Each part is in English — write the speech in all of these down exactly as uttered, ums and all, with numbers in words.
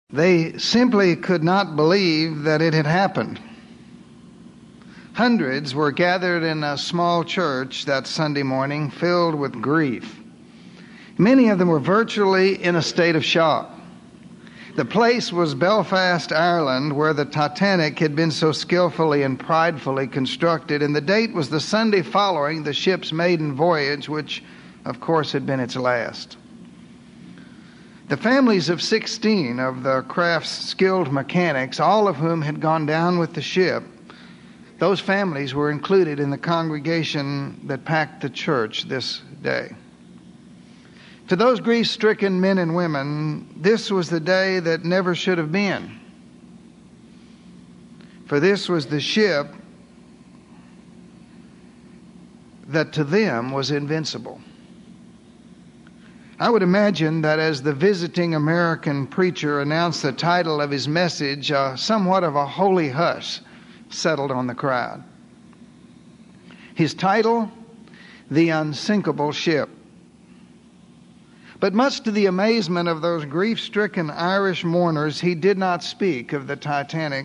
They simply could not believe that it had happened. Hundreds were gathered in a small church that Sunday morning, filled with grief. Many of them were virtually in a state of shock. The place was Belfast, Ireland, where the Titanic had been so skillfully and pridefully constructed, and the date was the Sunday following the ship's maiden voyage, which, of course, had been its last. The families of sixteen of the craft's skilled mechanics, all of whom had gone down with the ship, those families were included in the congregation that packed the church this day. To those grief-stricken men and women, this was the day that never should have been. For this was the ship that to them was invincible. I would imagine that as the visiting American preacher announced the title of his message, uh, somewhat of a holy hush settled on the crowd. His title, The Unsinkable Ship. But much to the amazement of those grief-stricken Irish mourners, he did not speak of the Titanic.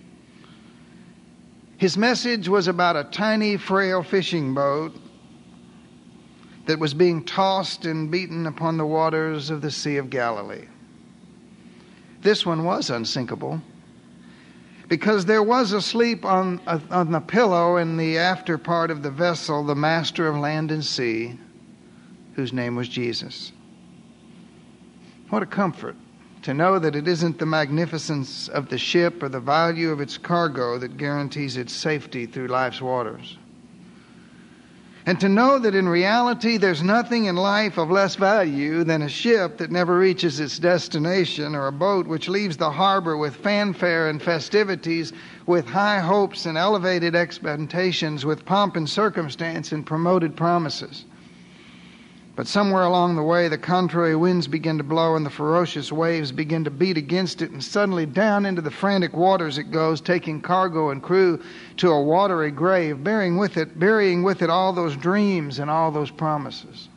His message was about a tiny, frail fishing boat that was being tossed and beaten upon the waters of the Sea of Galilee. This one was unsinkable because there was asleep on, on the pillow in the after part of the vessel the master of land and sea, whose name was Jesus. What a comfort to know that it isn't the magnificence of the ship or the value of its cargo that guarantees its safety through life's waters. And to know that in reality there's nothing in life of less value than a ship that never reaches its destination, or a boat which leaves the harbor with fanfare and festivities, with high hopes and elevated expectations, with pomp and circumstance and promoted promises. But somewhere along the way, the contrary winds begin to blow and the ferocious waves begin to beat against it, and suddenly down into the frantic waters it goes, taking cargo and crew to a watery grave, bearing with it, burying with it all those dreams and all those promises.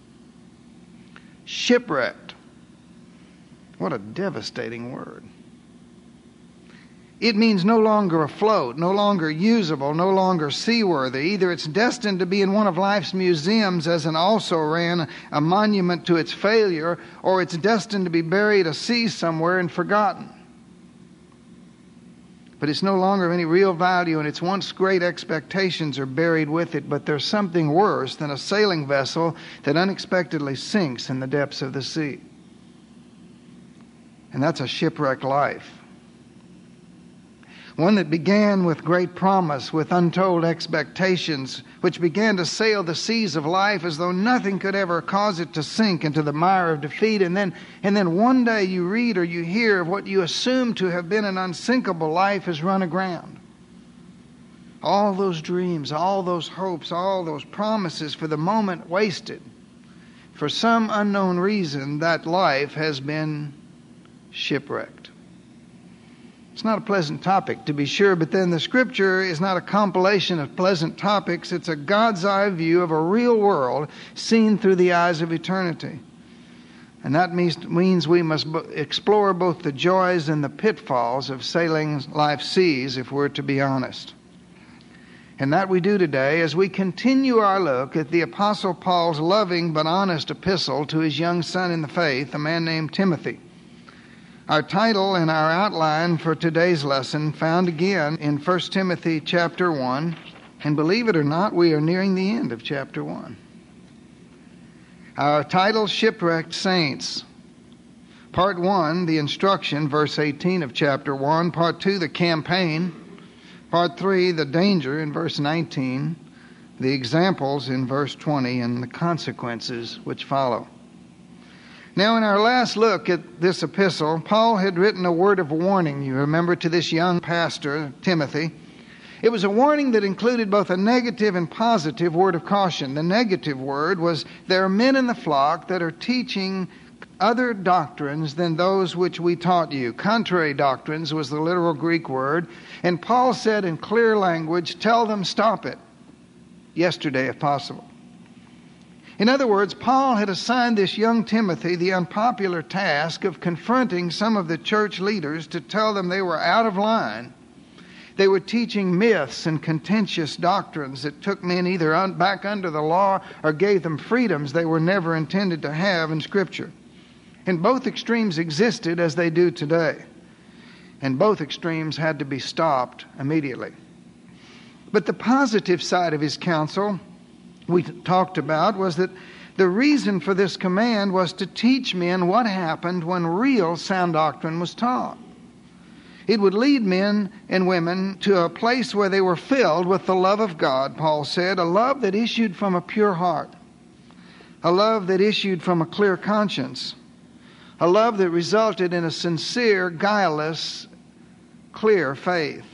Shipwrecked. What a devastating word. It means no longer afloat, no longer usable, no longer seaworthy. Either it's destined to be in one of life's museums as an also-ran, a monument to its failure, or it's destined to be buried at sea somewhere and forgotten. But it's no longer of any real value, and its once great expectations are buried with it. But there's something worse than a sailing vessel that unexpectedly sinks in the depths of the sea. And that's a shipwrecked life. One that began with great promise, with untold expectations, which began to sail the seas of life as though nothing could ever cause it to sink into the mire of defeat. And then, and then one day you read or you hear of what you assume to have been an unsinkable life has run aground. All those dreams, all those hopes, all those promises for the moment wasted. For some unknown reason, that life has been shipwrecked. It's not a pleasant topic, to be sure, but then the Scripture is not a compilation of pleasant topics. It's a God's eye view of a real world seen through the eyes of eternity. And that means, means we must explore both the joys and the pitfalls of sailing life's seas, if we're to be honest. And that we do today as we continue our look at the Apostle Paul's loving but honest epistle to his young son in the faith, a man named Timothy. Our title and our outline for today's lesson found again in First Timothy chapter one. And believe it or not, we are nearing the end of chapter one. Our title, Shipwrecked Saints. Part one, the instruction, verse eighteen of chapter one. Part two, the campaign. Part three, the danger in verse nineteen. The examples in verse twenty, and the consequences which follow. Now, in our last look at this epistle, Paul had written a word of warning, you remember, to this young pastor, Timothy. It was a warning that included both a negative and positive word of caution. The negative word was, there are men in the flock that are teaching other doctrines than those which we taught you. Contrary doctrines was the literal Greek word. And Paul said in clear language, tell them stop it. Yesterday, if possible. In other words, Paul had assigned this young Timothy the unpopular task of confronting some of the church leaders to tell them they were out of line. They were teaching myths and contentious doctrines that took men either un- back under the law or gave them freedoms they were never intended to have in Scripture. And both extremes existed as they do today. And both extremes had to be stopped immediately. But the positive side of his counsel we talked about was that the reason for this command was to teach men what happened when real sound doctrine was taught. It would lead men and women to a place where they were filled with the love of God, Paul said, a love that issued from a pure heart, a love that issued from a clear conscience, a love that resulted in a sincere, guileless, clear faith.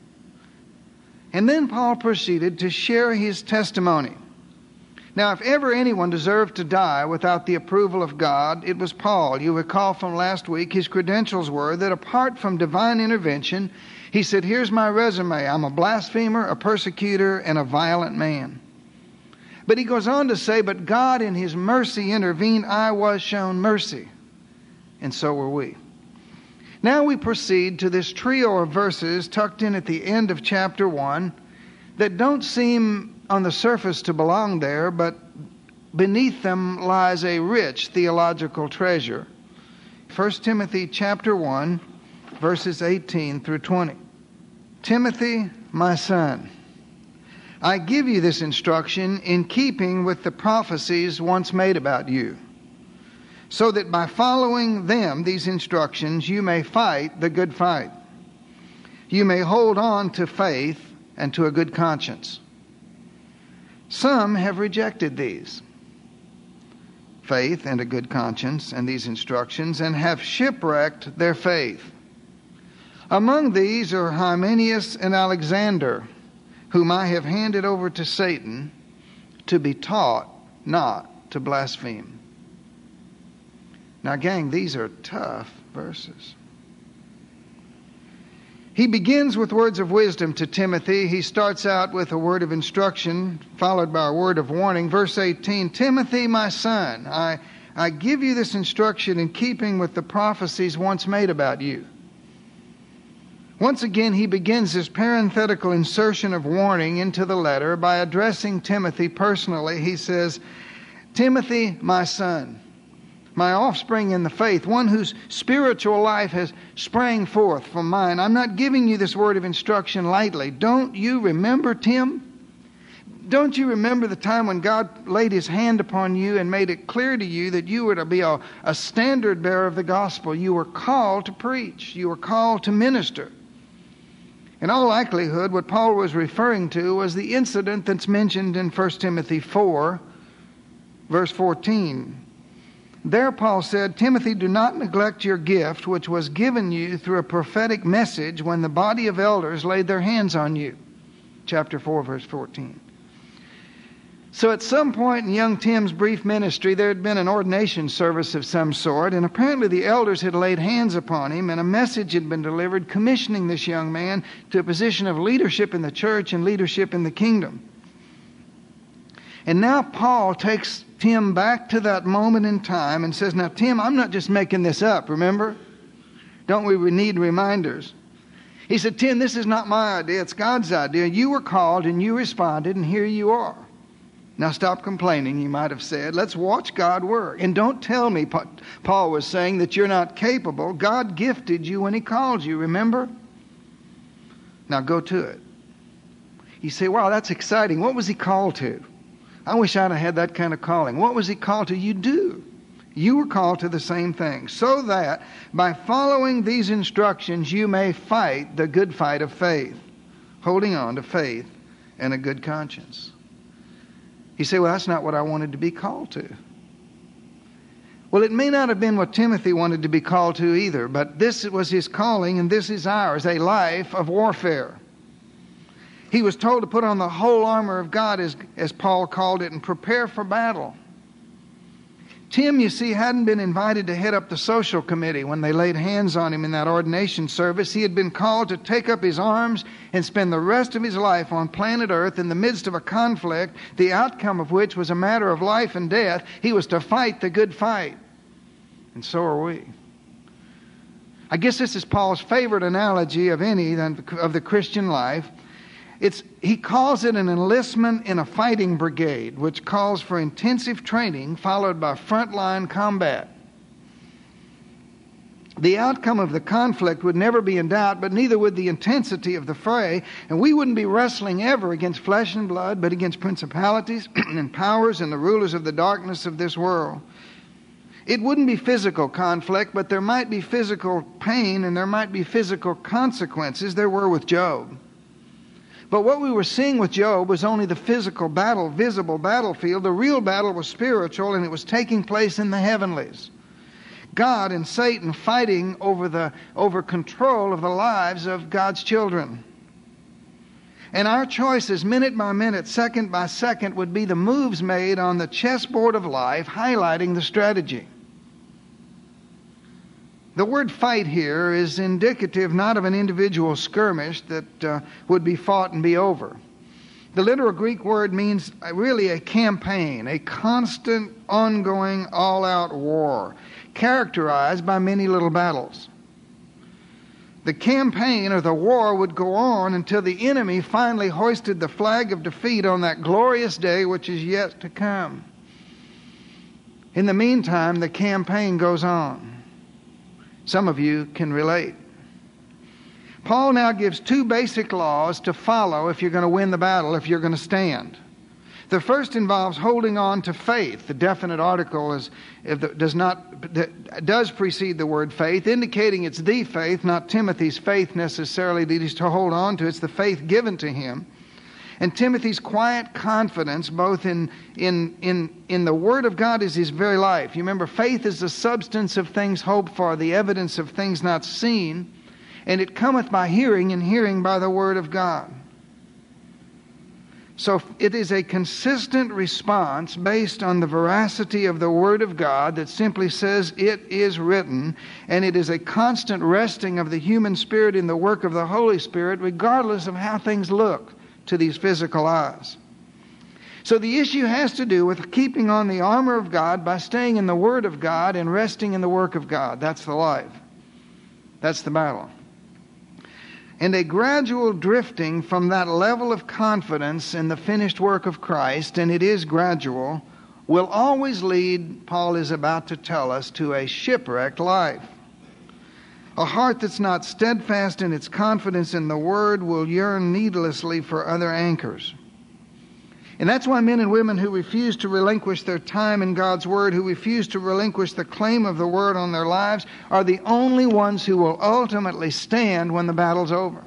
And then Paul proceeded to share his testimony. Now, if ever anyone deserved to die without the approval of God, it was Paul. You recall from last week, his credentials were that apart from divine intervention, he said, here's my resume. I'm a blasphemer, a persecutor, and a violent man. But he goes on to say, but God in his mercy intervened. I was shown mercy. And so were we. Now we proceed to this trio of verses tucked in at the end of chapter one that don't seem on the surface to belong there, but beneath them lies a rich theological treasure. First Timothy chapter one, verses eighteen through twenty. Timothy, my son, I give you this instruction in keeping with the prophecies once made about you, so that by following them, these instructions, you may fight the good fight. You may hold on to faith and to a good conscience. Some have rejected these, faith and a good conscience and these instructions, and have shipwrecked their faith. Among these are Hymenaeus and Alexander, whom I have handed over to Satan to be taught not to blaspheme. Now, gang, these are tough verses. He begins with words of wisdom to Timothy. He starts out with a word of instruction, followed by a word of warning. Verse eighteen, Timothy, my son, I, I give you this instruction in keeping with the prophecies once made about you. Once again, he begins this parenthetical insertion of warning into the letter by addressing Timothy personally. He says, Timothy, my son, my offspring in the faith, one whose spiritual life has sprang forth from mine. I'm not giving you this word of instruction lightly. Don't you remember, Tim? Don't you remember the time when God laid his hand upon you and made it clear to you that you were to be a, a standard bearer of the gospel? You were called to preach. You were called to minister. In all likelihood, what Paul was referring to was the incident that's mentioned in First Timothy four, verse fourteen. There Paul said, Timothy, do not neglect your gift, which was given you through a prophetic message when the body of elders laid their hands on you. Chapter four, verse fourteen. So at some point in young Tim's brief ministry, there had been an ordination service of some sort, and apparently the elders had laid hands upon him, and a message had been delivered commissioning this young man to a position of leadership in the church and leadership in the kingdom. And now Paul takes Tim back to that moment in time and says, now, Tim, I'm not just making this up, remember? Don't we need reminders? He said, Tim, this is not my idea, it's God's idea. You were called and you responded, and here you are. Now stop complaining, he might have said. Let's watch God work. And don't tell me, Paul was saying, that you're not capable. God gifted you when he called you, remember? Now go to it. You say, wow, that's exciting. What was he called to? I wish I'd have had that kind of calling. What was he called to? You do. You were called to the same thing. So that by following these instructions, you may fight the good fight of faith, holding on to faith and a good conscience. You say, well, that's not what I wanted to be called to. Well, it may not have been what Timothy wanted to be called to either, but this was his calling and this is ours, a life of warfare. He was told to put on the whole armor of God, as, as Paul called it, and prepare for battle. Tim, you see, hadn't been invited to head up the social committee when they laid hands on him in that ordination service. He had been called to take up his arms and spend the rest of his life on planet Earth in the midst of a conflict, the outcome of which was a matter of life and death. He was to fight the good fight. And so are we. I guess this is Paul's favorite analogy of any of the Christian life. It's, he calls it an enlistment in a fighting brigade, which calls for intensive training followed by frontline combat. The outcome of the conflict would never be in doubt, but neither would the intensity of the fray, and we wouldn't be wrestling ever against flesh and blood, but against principalities and powers and the rulers of the darkness of this world. It wouldn't be physical conflict, but there might be physical pain and there might be physical consequences. There were with Job. But what we were seeing with Job was only the physical battle, visible battlefield. The real battle was spiritual, and it was taking place in the heavenlies. God and Satan fighting over the over control of the lives of God's children. And our choices, minute by minute, second by second, would be the moves made on the chessboard of life, highlighting the strategy. The word fight here is indicative not of an individual skirmish that uh, would be fought and be over. The literal Greek word means really a campaign, a constant, ongoing, all-out war, characterized by many little battles. The campaign or the war would go on until the enemy finally hoisted the flag of defeat on that glorious day which is yet to come. In the meantime, the campaign goes on. Some of you can relate. Paul now gives two basic laws to follow if you're going to win the battle, if you're going to stand. The first involves holding on to faith. The definite article is does not does precede the word faith, indicating it's the faith, not Timothy's faith necessarily that he's to hold on to. It's the faith given to him. And Timothy's quiet confidence, both in, in, in, in the Word of God, is his very life. You remember, faith is the substance of things hoped for, the evidence of things not seen, and it cometh by hearing, and hearing by the Word of God. So it is a consistent response based on the veracity of the Word of God that simply says it is written, and it is a constant resting of the human spirit in the work of the Holy Spirit, regardless of how things look to these physical eyes. So the issue has to do with keeping on the armor of God by staying in the Word of God and resting in the work of God. That's the life. That's the battle. And a gradual drifting from that level of confidence in the finished work of Christ, and it is gradual, will always lead, Paul is about to tell us, to a shipwrecked life. A heart that's not steadfast in its confidence in the Word will yearn needlessly for other anchors. And that's why men and women who refuse to relinquish their time in God's Word, who refuse to relinquish the claim of the Word on their lives, are the only ones who will ultimately stand when the battle's over.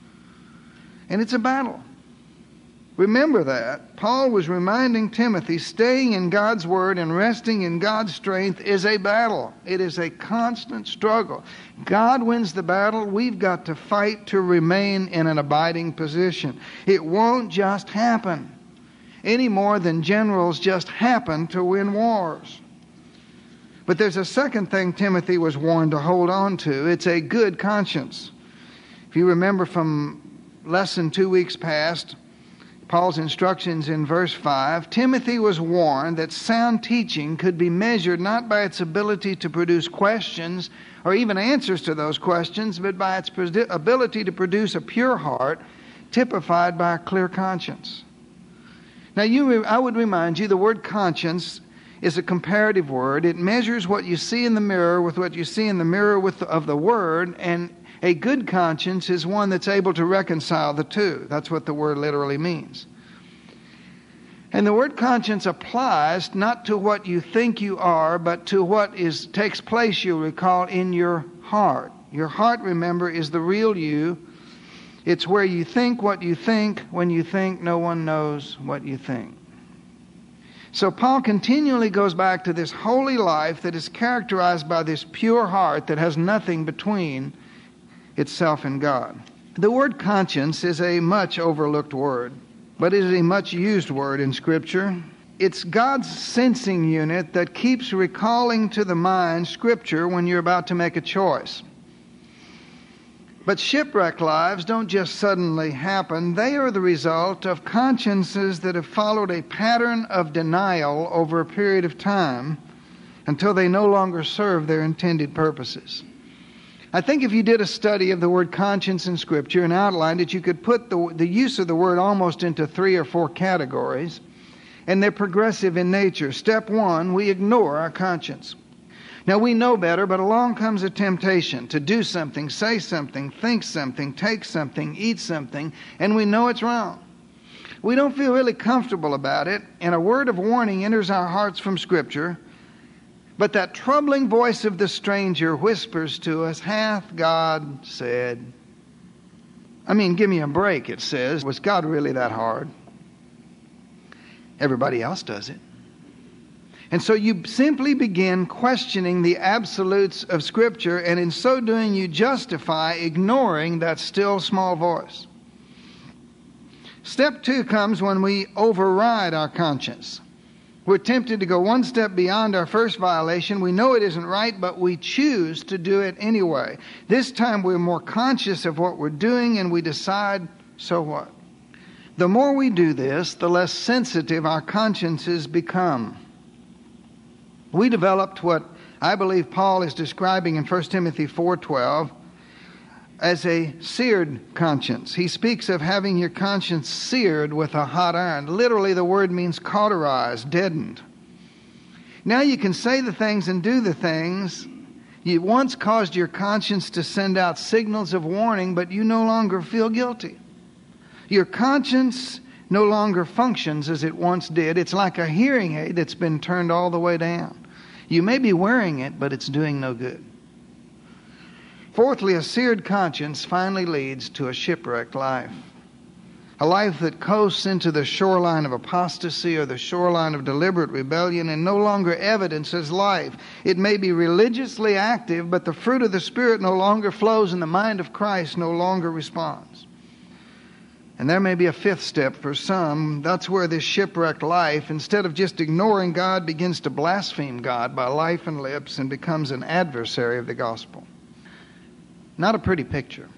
And it's a battle. Remember that. Paul was reminding Timothy, staying in God's Word and resting in God's strength is a battle. It is a constant struggle. God wins the battle. We've got to fight to remain in an abiding position. It won't just happen any more than generals just happen to win wars. But there's a second thing Timothy was warned to hold on to. It's a good conscience. If you remember from lesson two weeks past, Paul's instructions in verse five, Timothy was warned that sound teaching could be measured not by its ability to produce questions or even answers to those questions, but by its ability to produce a pure heart typified by a clear conscience. Now, you, I would remind you, the word conscience is a comparative word. It measures what you see in the mirror with what you see in the mirror with the, of the Word, and a good conscience is one that's able to reconcile the two. That's what the word literally means. And the word conscience applies not to what you think you are, but to what is takes place, you'll recall, in your heart. Your heart, remember, is the real you. It's where you think what you think when you think no one knows what you think. So Paul continually goes back to this holy life that is characterized by this pure heart that has nothing between itself and God. The word conscience is a much overlooked word, but it is a much used word in Scripture. it's God's sensing unit that keeps recalling to the mind Scripture when you're about to make a choice. But shipwreck lives don't just suddenly happen. They are the result of consciences that have followed a pattern of denial over a period of time until they no longer serve their intended purposes. I think if you did a study of the word conscience in Scripture and outlined it, you could put the, the use of the word almost into three or four categories, and they're progressive in nature. Step one, we ignore our conscience. Now, we know better, but along comes a temptation to do something, say something, think something, take something, eat something, and we know it's wrong. We don't feel really comfortable about it, and a word of warning enters our hearts from Scripture, but that troubling voice of the stranger whispers to us, "Hath God said?" I mean, give me a break, it says. Was God really that hard? Everybody else does it. And so you simply begin questioning the absolutes of Scripture, and in so doing you justify ignoring that still small voice. Step two comes when we override our conscience. We're tempted to go one step beyond our first violation. We know it isn't right, but we choose to do it anyway. This time we're more conscious of what we're doing, and we decide, so what? The more we do this, the less sensitive our consciences become. We developed what I believe Paul is describing in First Timothy four twelve as a seared conscience. He speaks of having your conscience seared with a hot iron. Literally, the word means cauterized, deadened. Now you can say the things and do the things you once caused your conscience to send out signals of warning, but you no longer feel guilty. Your conscience no longer functions as it once did. It's like a hearing aid that's been turned all the way down. You may be wearing it, but it's doing no good. Fourthly, a seared conscience finally leads to a shipwrecked life. A life that coasts into the shoreline of apostasy or the shoreline of deliberate rebellion and no longer evidences life. It may be religiously active, but the fruit of the Spirit no longer flows and the mind of Christ no longer responds. And there may be a fifth step for some. That's where this shipwrecked life, instead of just ignoring God, begins to blaspheme God by life and lips and becomes an adversary of the gospel. Not a pretty picture.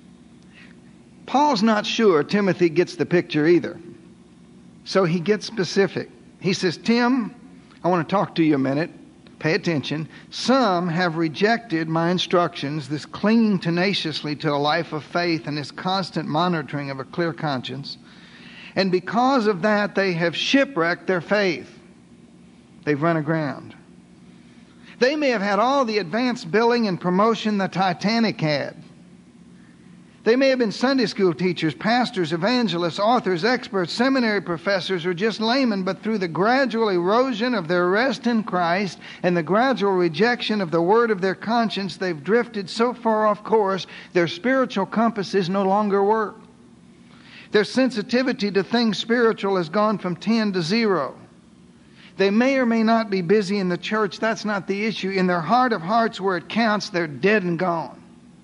Paul's not sure Timothy gets the picture either. So he gets specific. He says, Tim, I want to talk to you a minute. Pay attention. Some have rejected my instructions, this clinging tenaciously to a life of faith and this constant monitoring of a clear conscience. And because of that, they have shipwrecked their faith. They've run aground. They may have had all the advanced billing and promotion the Titanic had. They may have been Sunday school teachers, pastors, evangelists, authors, experts, seminary professors, or just laymen, but through the gradual erosion of their rest in Christ and the gradual rejection of the word of their conscience, they've drifted so far off course, their spiritual compasses no longer work. Their sensitivity to things spiritual has gone from ten to zero. They may or may not be busy in the church. That's not the issue. In their heart of hearts where it counts, they're dead and gone.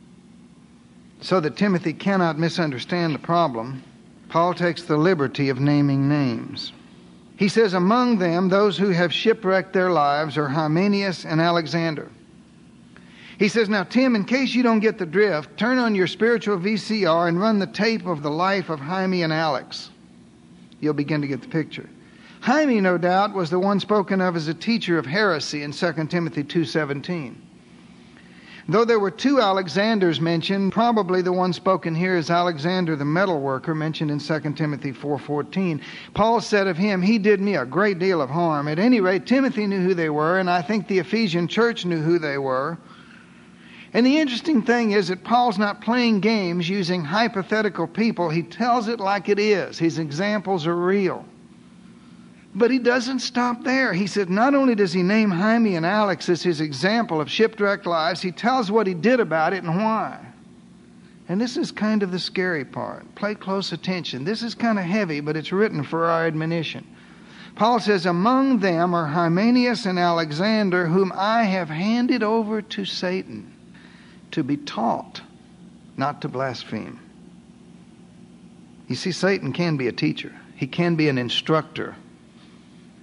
So that Timothy cannot misunderstand the problem, Paul takes the liberty of naming names. He says, among them, those who have shipwrecked their lives are Hymenaeus and Alexander. He says, now, Tim, in case you don't get the drift, turn on your spiritual V C R and run the tape of the life of Jaime and Alex. You'll begin to get the picture. Jaime, no doubt, was the one spoken of as a teacher of heresy in Second Timothy two seventeen. Though there were two Alexanders mentioned, probably the one spoken here is Alexander the metal worker mentioned in Second Timothy four fourteen. Paul said of him, he did me a great deal of harm. At any rate, Timothy knew who they were, and I think the Ephesian church knew who they were. And the interesting thing is that Paul's not playing games using hypothetical people. He tells it like it is. His examples are real. But he doesn't stop there. He said not only does he name Jaime and Alex as his example of shipwrecked lives, he tells what he did about it and why. And this is kind of the scary part. Pay close attention. This is kind of heavy, but it's written for our admonition. Paul says, among them are Hymenaeus and Alexander, whom I have handed over to Satan to be taught, not to blaspheme. You see, Satan can be a teacher. He can be an instructor.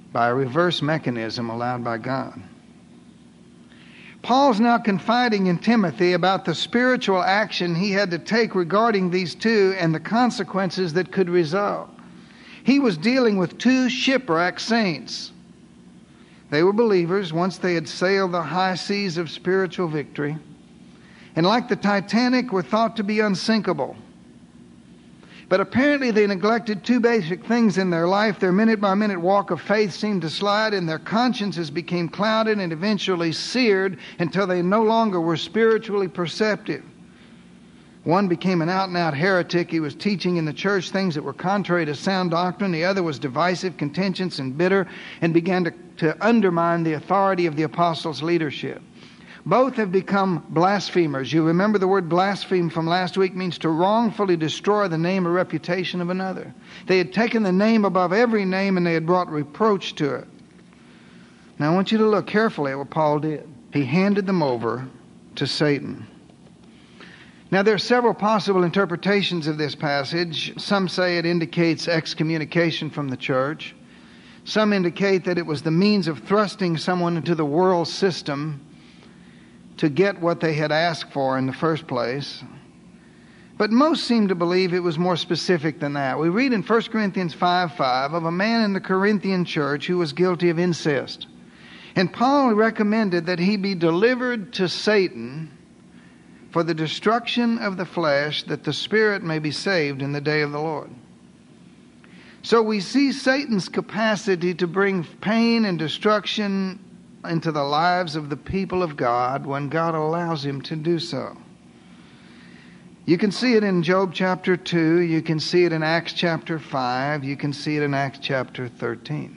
by a reverse mechanism allowed by God. Paul's now confiding in Timothy about the spiritual action he had to take regarding these two and the consequences that could result. He was dealing with two shipwrecked saints. They were believers once they had sailed the high seas of spiritual victory, and like the Titanic were thought to be unsinkable. But apparently they neglected two basic things in their life. Their minute-by-minute walk of faith seemed to slide, and their consciences became clouded and eventually seared until they no longer were spiritually perceptive. One became an out-and-out heretic. He was teaching in the church things that were contrary to sound doctrine. The other was divisive, contentious, and bitter, and began to, to undermine the authority of the apostles' leadership. Both have become blasphemers. You remember the word blaspheme from last week means to wrongfully destroy the name or reputation of another. They had taken the name above every name, and they had brought reproach to it. Now I want you to look carefully at what Paul did. He handed them over to Satan. Now there are several possible interpretations of this passage. Some say it indicates excommunication from the church. Some indicate that it was the means of thrusting someone into the world system to get what they had asked for in the first place. But most seem to believe it was more specific than that. We read in First Corinthians five five of a man in the Corinthian church who was guilty of incest. And Paul recommended that he be delivered to Satan for the destruction of the flesh, that the spirit may be saved in the day of the Lord. So we see Satan's capacity to bring pain and destruction into the lives of the people of God when God allows him to do so. You can see it in Job chapter two. You can see it in Acts chapter five. You can see it in Acts chapter thirteen.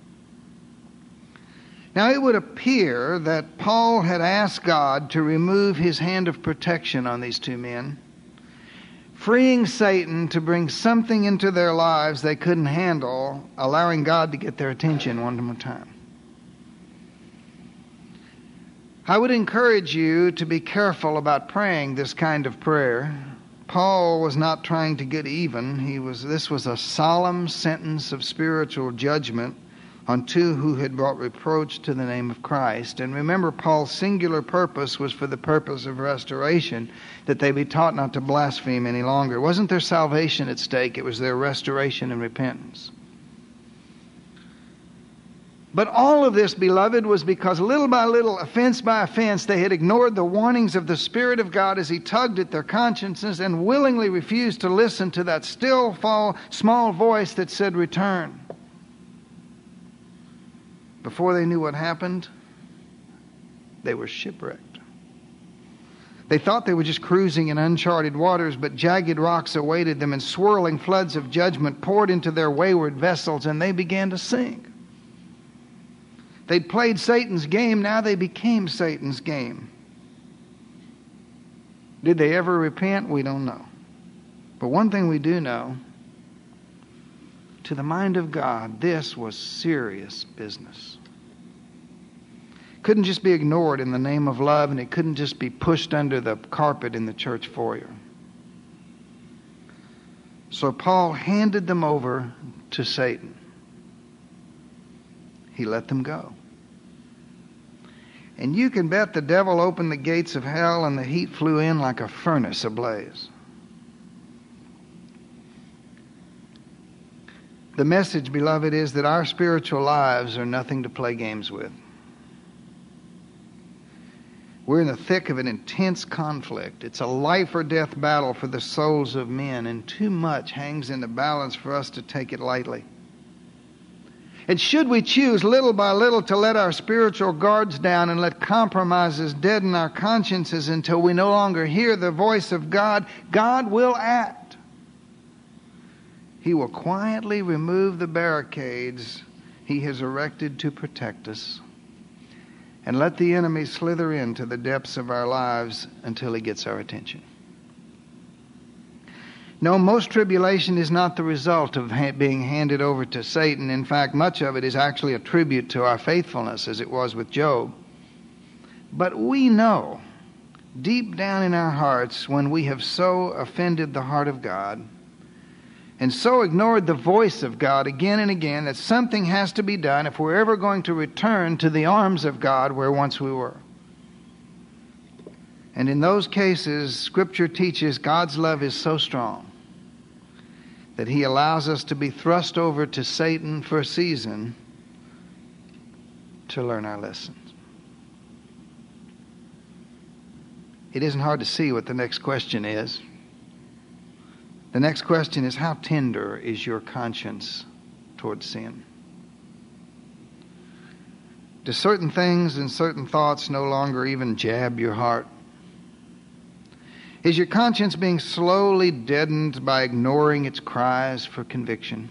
Now it would appear that Paul had asked God to remove his hand of protection on these two men, freeing Satan to bring something into their lives they couldn't handle, allowing God to get their attention one more time. I would encourage you to be careful about praying this kind of prayer. Paul was not trying to get even. He was. This was a solemn sentence of spiritual judgment on two who had brought reproach to the name of Christ. And remember, Paul's singular purpose was for the purpose of restoration, that they be taught not to blaspheme any longer. It wasn't their salvation at stake, it was their restoration and repentance. But all of this, beloved, was because little by little, offense by offense, they had ignored the warnings of the Spirit of God as He tugged at their consciences and willingly refused to listen to that still small voice that said, "Return." Before they knew what happened, they were shipwrecked. They thought they were just cruising in uncharted waters, but jagged rocks awaited them and swirling floods of judgment poured into their wayward vessels, and they began to sink. They'd played Satan's game, now they became Satan's game. Did they ever repent? We don't know. But one thing we do know, to the mind of God, this was serious business. Couldn't just be ignored in the name of love, and it couldn't just be pushed under the carpet in the church foyer. So Paul handed them over to Satan. He let them go. And you can bet the devil opened the gates of hell and the heat flew in like a furnace ablaze. The message, beloved, is that our spiritual lives are nothing to play games with. We're in the thick of an intense conflict. It's a life or death battle for the souls of men, and too much hangs in the balance for us to take it lightly. And should we choose little by little to let our spiritual guards down and let compromises deaden our consciences until we no longer hear the voice of God, God will act. He will quietly remove the barricades He has erected to protect us and let the enemy slither into the depths of our lives until he gets our attention. No, most tribulation is not the result of ha- being handed over to Satan. In fact, much of it is actually a tribute to our faithfulness, as it was with Job. But we know, deep down in our hearts, when we have so offended the heart of God, and so ignored the voice of God again and again that something has to be done if we're ever going to return to the arms of God where once we were. And in those cases, Scripture teaches God's love is so strong that He allows us to be thrust over to Satan for a season to learn our lessons. It isn't hard to see what the next question is. The next question is, how tender is your conscience towards sin? Do certain things and certain thoughts no longer even jab your heart? Is your conscience being slowly deadened by ignoring its cries for conviction?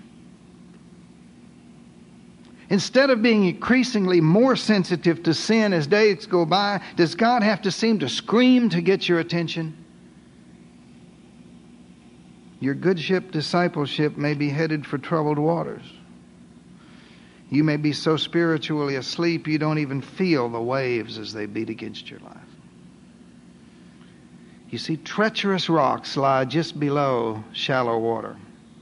Instead of being increasingly more sensitive to sin as days go by, does God have to seem to scream to get your attention? Your good ship discipleship may be headed for troubled waters. You may be so spiritually asleep you don't even feel the waves as they beat against your life. You see, treacherous rocks lie just below shallow water.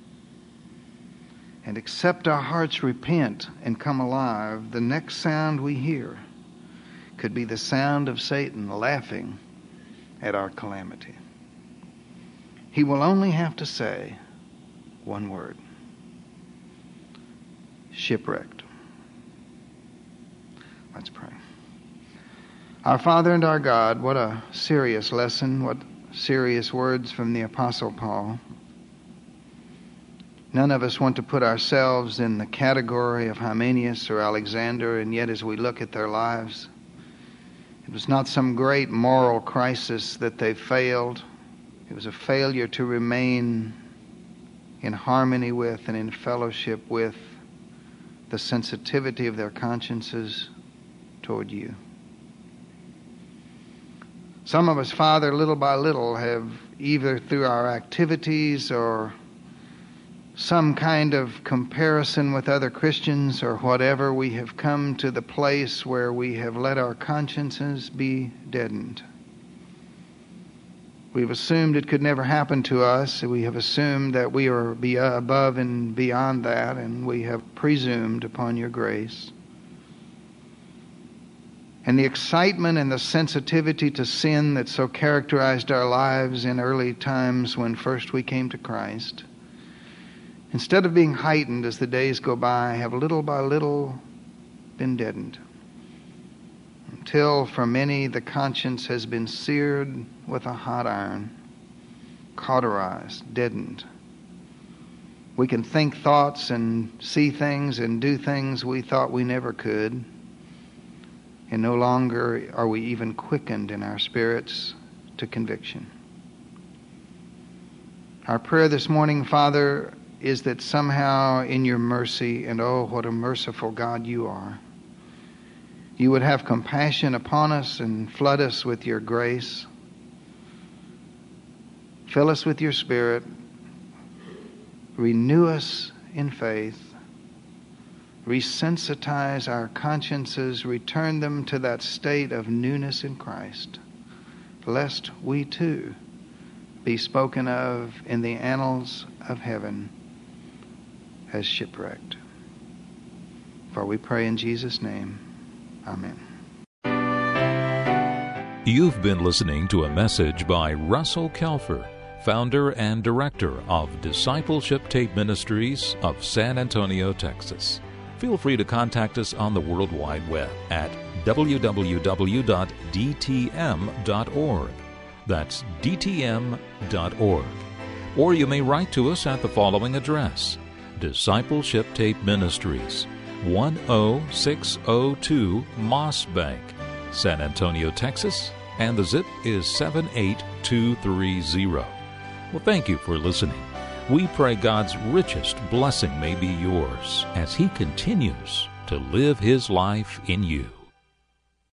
And except our hearts repent and come alive, the next sound we hear could be the sound of Satan laughing at our calamity. He will only have to say one word: shipwrecked. Let's pray. Our Father and our God, what a serious lesson, what serious words from the Apostle Paul. None of us want to put ourselves in the category of Hymenaeus or Alexander, and yet as we look at their lives, it was not some great moral crisis that they failed. It was a failure to remain in harmony with and in fellowship with the sensitivity of their consciences toward you. Some of us, Father, little by little have, either through our activities or some kind of comparison with other Christians or whatever, we have come to the place where we have let our consciences be deadened. We've assumed it could never happen to us. We have assumed that we are be above and beyond that, and we have presumed upon your grace. And the excitement and the sensitivity to sin that so characterized our lives in early times when first we came to Christ, instead of being heightened as the days go by, have little by little been deadened. Until for many the conscience has been seared with a hot iron, cauterized, deadened. We can think thoughts and see things and do things we thought we never could. And no longer are we even quickened in our spirits to conviction. Our prayer this morning, Father, is that somehow in your mercy, and oh, what a merciful God you are, you would have compassion upon us and flood us with your grace. Fill us with your Spirit. Renew us in faith. Resensitize our consciences. Return them to that state of newness in Christ, lest we too be spoken of in the annals of heaven as shipwrecked. For we pray in Jesus' name. Amen. You've been listening to a message by Russell Kelfer, founder and director of Discipleship Tape Ministries of San Antonio, Texas. Feel free to contact us on the World Wide Web at w w w dot d t m dot org. That's d t m dot org. Or you may write to us at the following address: Discipleship Tape Ministries, one oh six oh two Moss Bank, San Antonio, Texas, and the zip is seven eight two three zero. Well, thank you for listening. We pray God's richest blessing may be yours as He continues to live His life in you.